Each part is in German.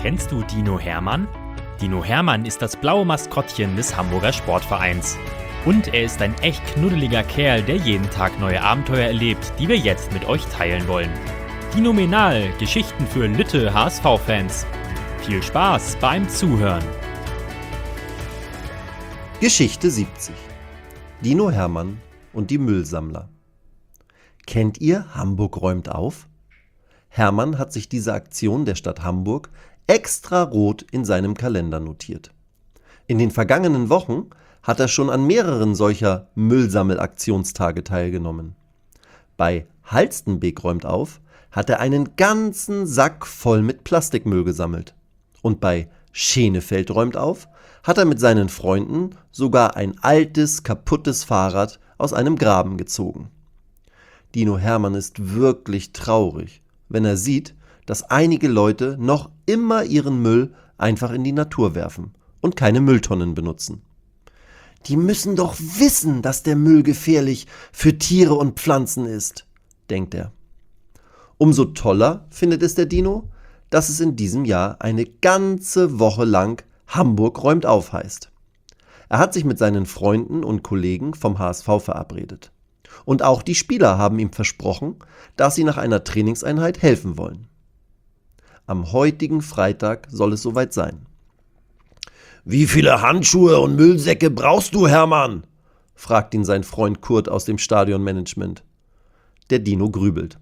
Kennst du Dino Hermann? Dino Hermann ist das blaue Maskottchen des Hamburger Sportvereins. Und er ist ein echt knuddeliger Kerl, der jeden Tag neue Abenteuer erlebt, die wir jetzt mit euch teilen wollen. Dinomenal, Geschichten für Lütte HSV-Fans. Viel Spaß beim Zuhören. Geschichte 70. Dino Hermann und die Müllsammler. Kennt ihr Hamburg räumt auf? Hermann hat sich diese Aktion der Stadt Hamburg extra rot in seinem Kalender notiert. In den vergangenen Wochen hat er schon an mehreren solcher Müllsammelaktionstage teilgenommen. Bei Halstenbek räumt auf hat er einen ganzen Sack voll mit Plastikmüll gesammelt. Und bei Schenefeld räumt auf hat er mit seinen Freunden sogar ein altes, kaputtes Fahrrad aus einem Graben gezogen. Dino Hermann ist wirklich traurig, wenn er sieht, dass einige Leute noch immer ihren Müll einfach in die Natur werfen und keine Mülltonnen benutzen. Die müssen doch wissen, dass der Müll gefährlich für Tiere und Pflanzen ist, denkt er. Umso toller findet es der Dino, dass es in diesem Jahr eine ganze Woche lang Hamburg räumt auf heißt. Er hat sich mit seinen Freunden und Kollegen vom HSV verabredet. Und auch die Spieler haben ihm versprochen, dass sie nach einer Trainingseinheit helfen wollen. Am heutigen Freitag soll es soweit sein. »Wie viele Handschuhe und Müllsäcke brauchst du, Hermann?« fragt ihn sein Freund Kurt aus dem Stadionmanagement. Der Dino grübelt.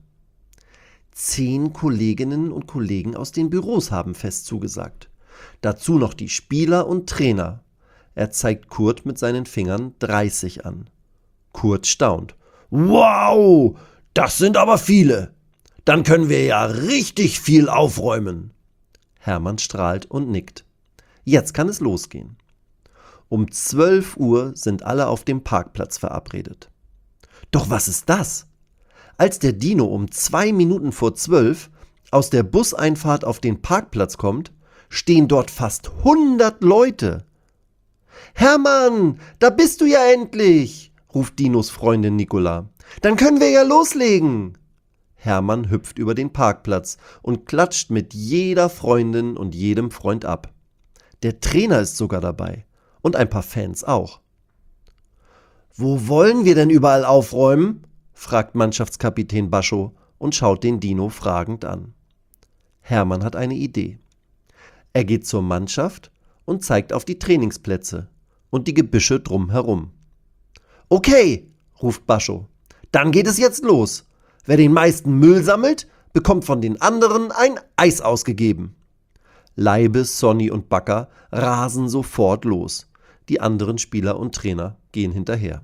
10 Kolleginnen und Kollegen aus den Büros haben fest zugesagt. Dazu noch die Spieler und Trainer. Er zeigt Kurt mit seinen Fingern 30 an. Kurt staunt. »Wow, das sind aber viele. Dann können wir ja richtig viel aufräumen.« Hermann strahlt und nickt. Jetzt kann es losgehen. Um 12 Uhr sind alle auf dem Parkplatz verabredet. Doch was ist das? Als der Dino um 2 Minuten vor 12 aus der Buseinfahrt auf den Parkplatz kommt, stehen dort fast 100 Leute. »Hermann, da bist du ja endlich«, ruft Dinos Freundin Nicola. »Dann können wir ja loslegen.« Hermann hüpft über den Parkplatz und klatscht mit jeder Freundin und jedem Freund ab. Der Trainer ist sogar dabei und ein paar Fans auch. »Wo wollen wir denn überall aufräumen?« fragt Mannschaftskapitän Bascho und schaut den Dino fragend an. Hermann hat eine Idee. Er geht zur Mannschaft und zeigt auf die Trainingsplätze und die Gebüsche drumherum. »Okay«, ruft Bascho, »dann geht es jetzt los. Wer den meisten Müll sammelt, bekommt von den anderen ein Eis ausgegeben.« Leibe, Sonny und Backer rasen sofort los. Die anderen Spieler und Trainer gehen hinterher.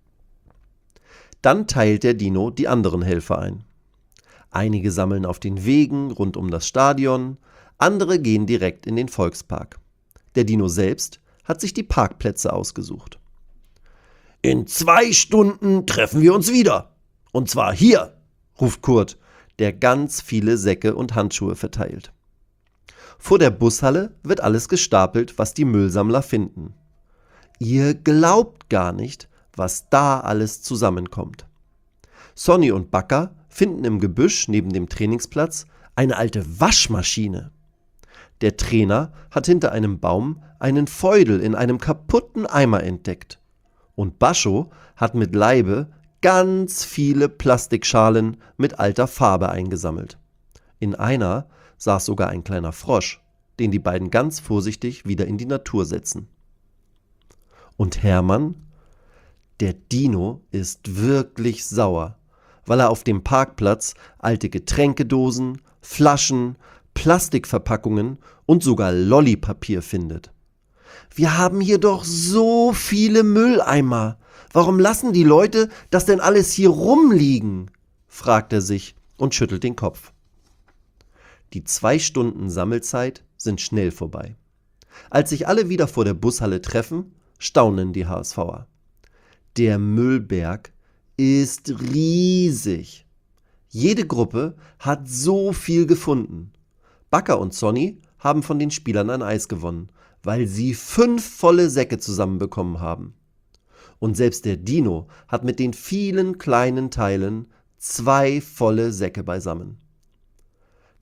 Dann teilt der Dino die anderen Helfer ein. Einige sammeln auf den Wegen rund um das Stadion, andere gehen direkt in den Volkspark. Der Dino selbst hat sich die Parkplätze ausgesucht. »In 2 Stunden treffen wir uns wieder. Und zwar hier«, ruft Kurt, der ganz viele Säcke und Handschuhe verteilt. Vor der Bushalle wird alles gestapelt, was die Müllsammler finden. Ihr glaubt gar nicht, was da alles zusammenkommt. Sonny und Backer finden im Gebüsch neben dem Trainingsplatz eine alte Waschmaschine. Der Trainer hat hinter einem Baum einen Feudel in einem kaputten Eimer entdeckt. Und Bascho hat mit Leibe ganz viele Plastikschalen mit alter Farbe eingesammelt. In einer saß sogar ein kleiner Frosch, den die beiden ganz vorsichtig wieder in die Natur setzen. Und Hermann? Der Dino ist wirklich sauer, weil er auf dem Parkplatz alte Getränkedosen, Flaschen, Plastikverpackungen und sogar Lollipapier findet. »Wir haben hier doch so viele Mülleimer. Warum lassen die Leute das denn alles hier rumliegen?« fragt er sich und schüttelt den Kopf. Die 2 Stunden Sammelzeit sind schnell vorbei. Als sich alle wieder vor der Bushalle treffen, staunen die HSVer. Der Müllberg ist riesig. Jede Gruppe hat so viel gefunden. Backer und Sonny haben von den Spielern ein Eis gewonnen, weil sie 5 volle Säcke zusammenbekommen haben. Und selbst der Dino hat mit den vielen kleinen Teilen 2 volle Säcke beisammen.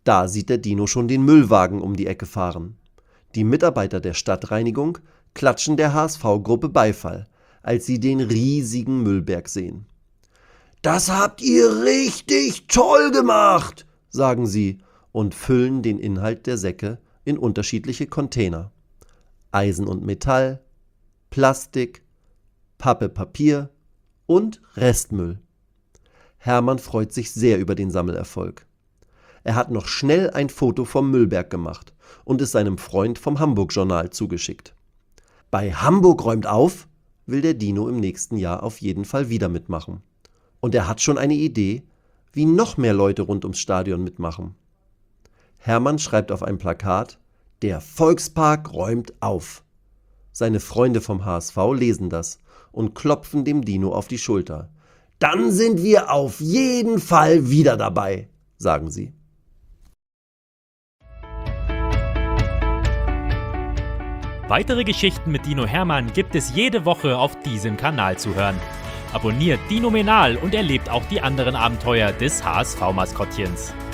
Da sieht der Dino schon den Müllwagen um die Ecke fahren. Die Mitarbeiter der Stadtreinigung klatschen der HSV-Gruppe Beifall, als sie den riesigen Müllberg sehen. »Das habt ihr richtig toll gemacht«, sagen sie und füllen den Inhalt der Säcke in unterschiedliche Container. Eisen und Metall, Plastik, Pappe, Papier und Restmüll. Hermann freut sich sehr über den Sammelerfolg. Er hat noch schnell ein Foto vom Müllberg gemacht und es seinem Freund vom Hamburg-Journal zugeschickt. Bei Hamburg räumt auf will der Dino im nächsten Jahr auf jeden Fall wieder mitmachen. Und er hat schon eine Idee, wie noch mehr Leute rund ums Stadion mitmachen. Hermann schreibt auf ein Plakat: Der Volkspark räumt auf. Seine Freunde vom HSV lesen das und klopfen dem Dino auf die Schulter. Dann sind wir auf jeden Fall wieder dabei, sagen sie. Weitere Geschichten mit Dino Hermann gibt es jede Woche auf diesem Kanal zu hören. Abonniert Dinomenal und erlebt auch die anderen Abenteuer des HSV-Maskottchens.